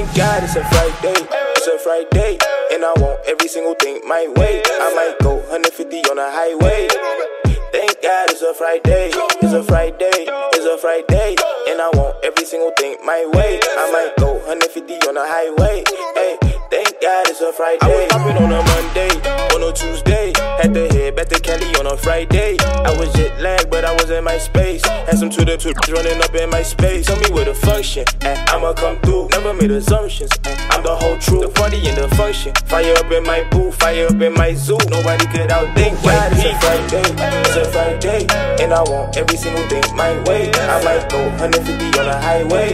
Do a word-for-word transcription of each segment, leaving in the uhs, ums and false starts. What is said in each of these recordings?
God it's a Friday, it's a Friday, and I want every single thing my way. I might go one hundred fifty on the highway. Thank God it's a Friday, it's a Friday, it's a Friday, and I want every single thing my way. I might go one hundred fifty on the highway. Hey, thank God it's a Friday. I was popping on a Monday, on a Tuesday, had to head back to Cali on a Friday. I was jet lagged, but I was in my space. Had some Twitter tweets running up in my space. Tell me where the function, and I'ma come through. Never made assumptions, and I'm the whole truth. The party and the function, fire up in my booth, fire up in my zoo. Nobody could outthink God it's a Friday, it's a Friday, and I want every single thing my way. I might go one hundred fifty on the highway.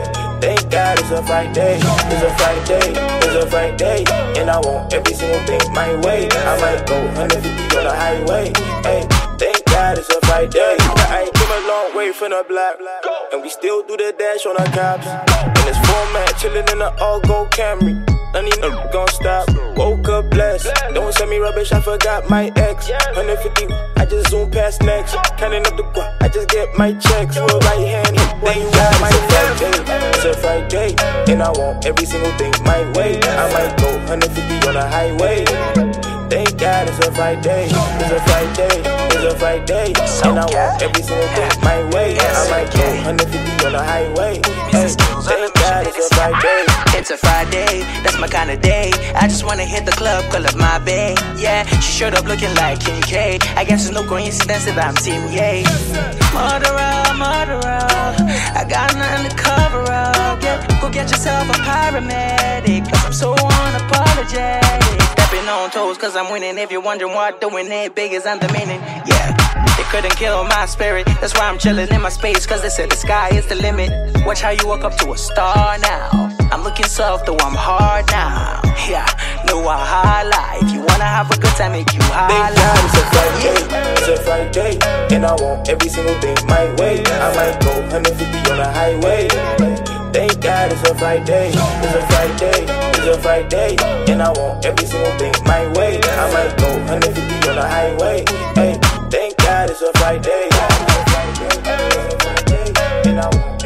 Thank God it's a Friday, it's a Friday, it's a Friday, and I want every single thing my way. I might go one hundred fifty on the highway. Hey, thank God it's a Friday. I came a long way from the block, and we still do the dash on our cops. In this format, chillin' in the all-gold Camry. None of you gon' stop. Woke up blessed. Don't send me rubbish, I forgot my ex. one hundred fifty, I just zoom past next. Counting up the guap, I just get my checks. With right hand, thank God my Friday. It's a Friday, and I want every single thing my way. I might go one hundred fifty on the highway. Thank God it's a Friday, it's a Friday, it's a Friday, and I want every single thing my way. I might go one hundred fifty on the highway. Hey, thank God it's a Friday. It's a Friday, that's my kind of day. I just wanna hit the club, call up my bae. Yeah, she showed up looking like Kim K. I guess it's no coincidence that I'm Team Yay. Murderer, murderer, I got nothing to cover up. Yeah, go get yourself a paramedic, cause I'm so unapologetic. Stepping on toes cause I'm winning. If you're wondering what doing it big is on the meaning. Yeah, they couldn't kill my spirit. That's why I'm chilling in my space, cause they said the sky is the limit. Watch how you walk up to a star now. I'm looking soft though I'm hard now. Yeah, know I highlight. If you wanna have a good time, make you highlight. Thank God it's a Friday, it's a Friday, and I want every single thing my way. I might go one hundred fifty on the highway. Thank God it's a Friday, it's a Friday, it's a Friday, and I want every single thing my way. I might go one hundred fifty on the highway. Hey, thank God it's a Friday, it's a Friday, it's a Friday, and I want